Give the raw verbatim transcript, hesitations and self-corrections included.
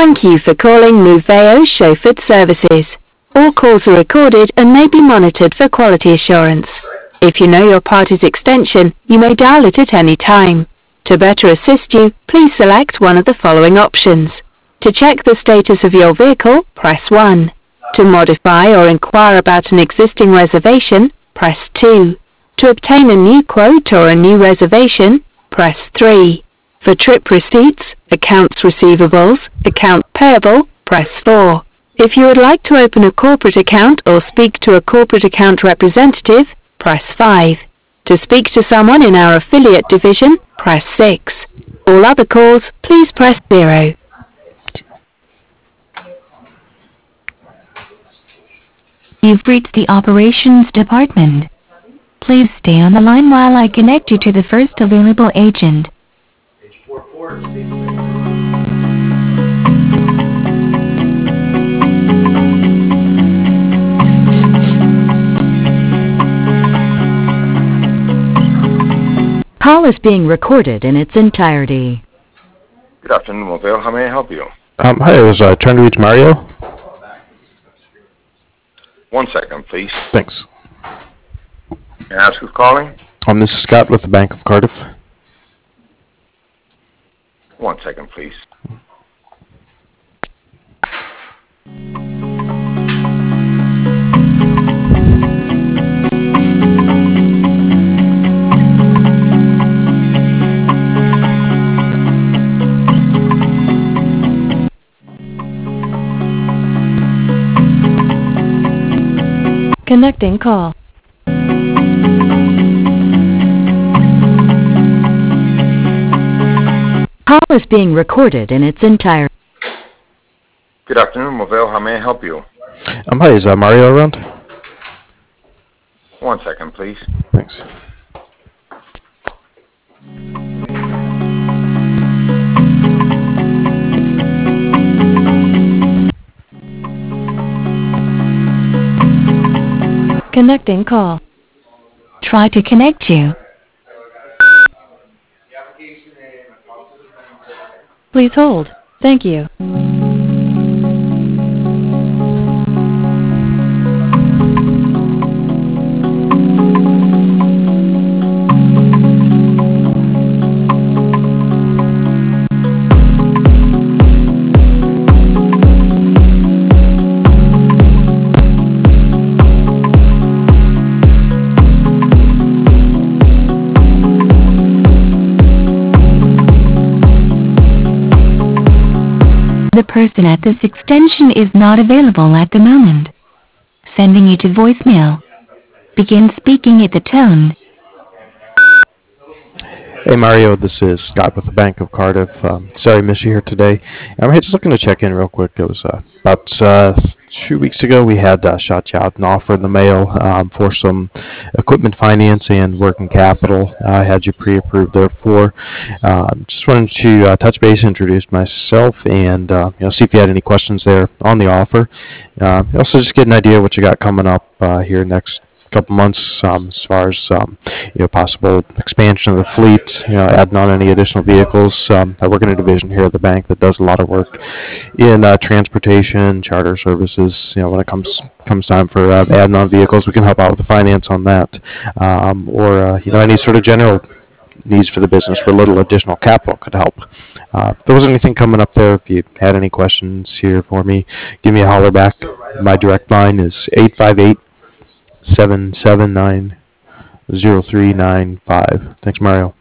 Thank you for calling Moveo Chauffeured Services. All calls are recorded and may be monitored for quality assurance. If you know your party's extension, you may dial it at any time. To better assist you, please select one of the following options. To check the status of your vehicle, press one. To modify or inquire about an existing reservation, press two. To obtain a new quote or a new reservation, press three. For trip receipts, accounts receivables, account payable, press four. If you would like to open a corporate account or speak to a corporate account representative, press five. To speak to someone in our affiliate division, press six. All other calls, please press zero. You've reached the operations department. Please stay on the line while I connect you to the first available agent. Call is being recorded in its entirety. Good afternoon, Mobile. How may I help you? Um, hi, I was uh, trying to reach Mario. One second, please. Thanks. May I ask who's calling? Um, this is Scott with the Bank of Cardiff. One second, please. Connecting call. Call is being recorded in its entirety. Good afternoon, Mobile. How may I help you? Um, hi, is uh, Mario around? One second, please. Thanks. Connecting call. Try to connect you. Please hold. Thank you. The person at this extension is not available at the moment. Sending you to voicemail. Begin speaking at the tone. Hey Mario, this is Scott with the Bank of Cardiff. Um, sorry I missed you here today. I'm just looking to check in real quick. It was uh, about uh, two weeks ago we had uh, shot you out an offer in the mail um, for some equipment finance and working capital. I had you pre-approved there for. Uh, just wanted to uh, touch base, introduce myself, and uh, you know, see if you had any questions there on the offer. Uh, also, just get an idea what you got coming up uh, here next couple months um, as far as um, you know, possible expansion of the fleet, you know, adding on any additional vehicles. Um, I work in a division here at the bank that does a lot of work in uh, transportation, charter services. You know, when it comes comes time for uh, adding on vehicles, we can help out with the finance on that, um, or uh, you know, any sort of general needs for the business for a little additional capital could help. Uh, if there was anything coming up there, if you had any questions here for me, give me a holler back. My direct line is eight five eight, seven seven nine, zero three nine five. Thanks, Mario.